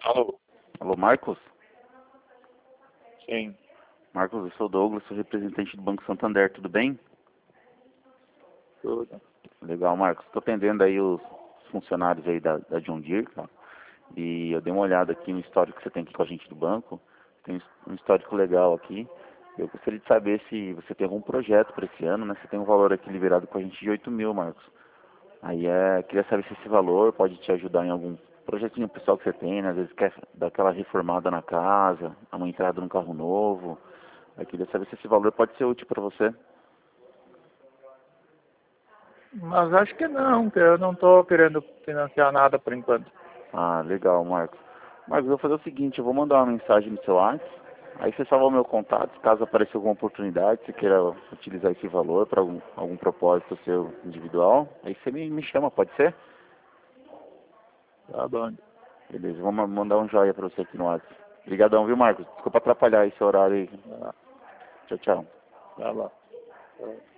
Alô? Alô, Marcos? Sim, Marcos, eu sou o Douglas, sou representante do Banco Santander, tudo bem? tudo. Legal, Marcos. Estou atendendo aí os funcionários aí da John Deere, cara. E eu dei uma olhada aqui no histórico que você tem aqui com a gente do banco. Tem um histórico legal aqui. Eu gostaria de saber se você tem algum projeto para esse ano, né? Você tem um valor aqui liberado com a gente de 8 mil, Marcos. Aí queria saber se esse valor pode te ajudar em algum projetinho pessoal que você tem, né? Às vezes quer dar aquela reformada na casa, dar uma entrada num carro novo. Aí queria saber se esse valor pode ser útil para você. Mas acho que não, que eu não estou querendo financiar nada por enquanto. Ah, legal, Marcos. Marcos, eu vou fazer o seguinte, eu vou mandar uma mensagem no seu WhatsApp, aí você salva o meu contato, caso apareça alguma oportunidade, você queira utilizar esse valor para algum propósito seu individual, aí você me chama, pode ser? Tá bom. Beleza, vou mandar um joia para você aqui no WhatsApp. Obrigadão, viu, Marcos? Desculpa atrapalhar esse horário aí. Tá, Tchau, tchau. tá bom. Tá.